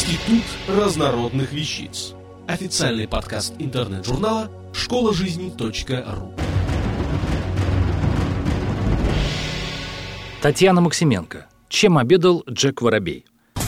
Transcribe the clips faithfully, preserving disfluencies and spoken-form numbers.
Институт разнородных вещиц. Официальный подкаст интернет-журнала школа жизни точка ру. Татьяна Максименко. Чем обедал Джек Воробей?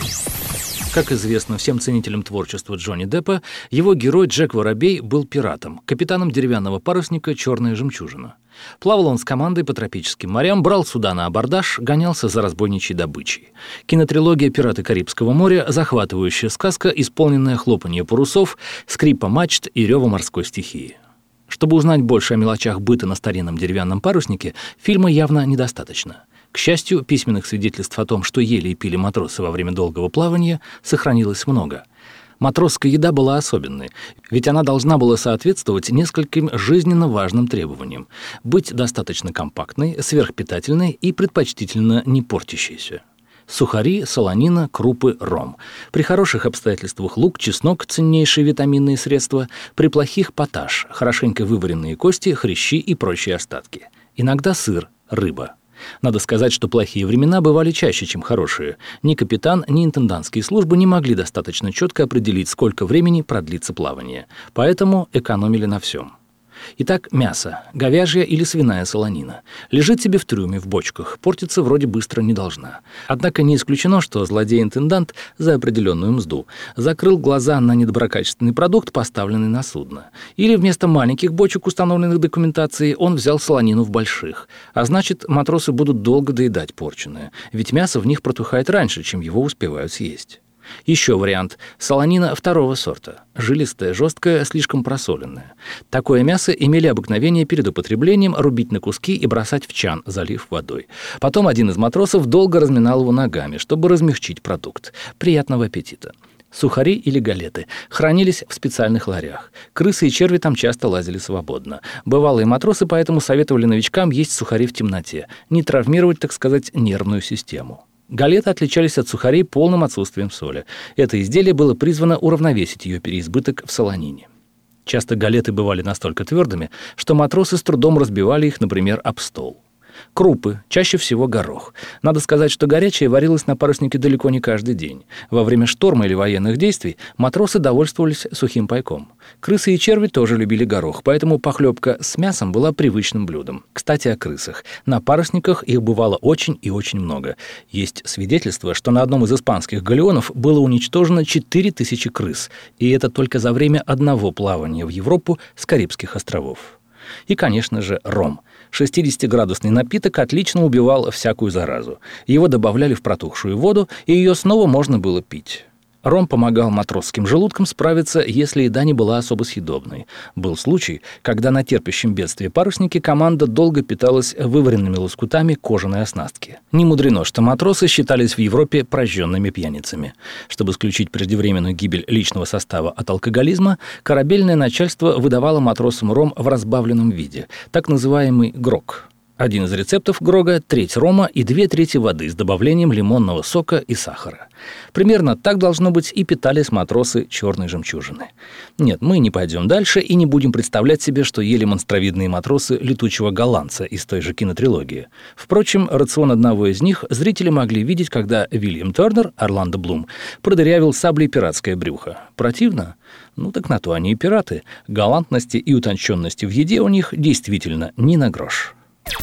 Как известно всем ценителям творчества Джонни Деппа, его герой Джек Воробей был пиратом, капитаном деревянного парусника «Черная жемчужина». Плавал он с командой по тропическим морям, брал суда на абордаж, гонялся за разбойничьей добычей. Кинотрилогия «Пираты Карибского моря» — захватывающая сказка, исполненная хлопанье парусов, скрипа мачт и рева морской стихии. Чтобы узнать больше о мелочах быта на старинном деревянном паруснике, фильма явно недостаточно. К счастью, письменных свидетельств о том, что ели и пили матросы во время долгого плавания, сохранилось много. Матросская еда была особенной, ведь она должна была соответствовать нескольким жизненно важным требованиям: быть достаточно компактной, сверхпитательной и предпочтительно не портящейся. Сухари, солонина, крупы, ром. При хороших обстоятельствах лук, чеснок — ценнейшие витаминные средства, при плохих — поташ, хорошенько вываренные кости, хрящи и прочие остатки. Иногда сыр, рыба. Надо сказать, что плохие времена бывали чаще, чем хорошие. Ни капитан, ни интендантские службы не могли достаточно четко определить, сколько времени продлится плавание. Поэтому экономили на всем. Итак, мясо, говяжья или свиная солонина, лежит себе в трюме в бочках, портиться вроде быстро не должна. Однако не исключено, что злодей-интендант за определенную мзду закрыл глаза на недоброкачественный продукт, поставленный на судно. Или вместо маленьких бочек, установленных документацией, он взял солонину в больших. А значит, матросы будут долго доедать порченое, ведь мясо в них протухает раньше, чем его успевают съесть. Еще вариант – солонина второго сорта. Жилистая, жесткая, слишком просоленная. Такое мясо имели обыкновение перед употреблением рубить на куски и бросать в чан, залив водой. Потом один из матросов долго разминал его ногами, чтобы размягчить продукт. Приятного аппетита. Сухари или галеты хранились в специальных ларях. Крысы и черви там часто лазили свободно. Бывалые матросы поэтому советовали новичкам есть сухари в темноте, не травмировать, так сказать, нервную систему. Галеты отличались от сухарей полным отсутствием соли. Это изделие было призвано уравновесить ее переизбыток в солонине. Часто галеты бывали настолько твердыми, что матросы с трудом разбивали их, например, об стол. Крупы, чаще всего горох. Надо сказать, что горячее варилось на паруснике далеко не каждый день. Во время шторма или военных действий матросы довольствовались сухим пайком. Крысы и черви тоже любили горох, поэтому похлебка с мясом была привычным блюдом. Кстати, о крысах. На парусниках их бывало очень и очень много. Есть свидетельство, что на одном из испанских галеонов было уничтожено четыре тысячи крыс, и это только за время одного плавания в Европу с Карибских островов. И, конечно же, ром. шестидесятиградусный напиток отлично убивал всякую заразу. Его добавляли в протухшую воду, и ее снова можно было пить. Ром помогал матросским желудкам справиться, если еда не была особо съедобной. Был случай, когда на терпящем бедствие паруснике команда долго питалась вываренными лоскутами кожаной оснастки. Не мудрено, что матросы считались в Европе прожженными пьяницами. Чтобы исключить преждевременную гибель личного состава от алкоголизма, корабельное начальство выдавало матросам ром в разбавленном виде, так называемый грог. Один из рецептов грога – треть рома и две трети воды с добавлением лимонного сока и сахара. Примерно так, должно быть, и питались матросы «Черной жемчужины». Нет, мы не пойдем дальше и не будем представлять себе, что ели монстровидные матросы летучего голландца из той же кинотрилогии. Впрочем, рацион одного из них зрители могли видеть, когда Вильям Тернер, Орландо Блум, продырявил саблей пиратское брюхо. Противно? Ну так на то они и пираты. Галантности и утонченности в еде у них действительно ни на грош.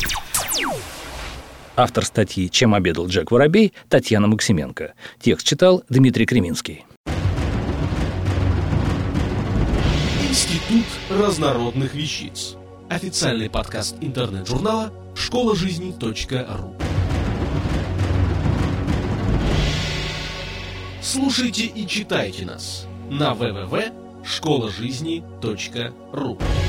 Автор статьи «Чем обедал Джек Воробей» Татьяна Максименко. Текст читал Дмитрий Креминский. Институт разнородных вещиц. Официальный подкаст интернет-журнала школа жизни точка ру. Слушайте и читайте нас на дабл ю дабл ю дабл ю точка школа жизни точка ру.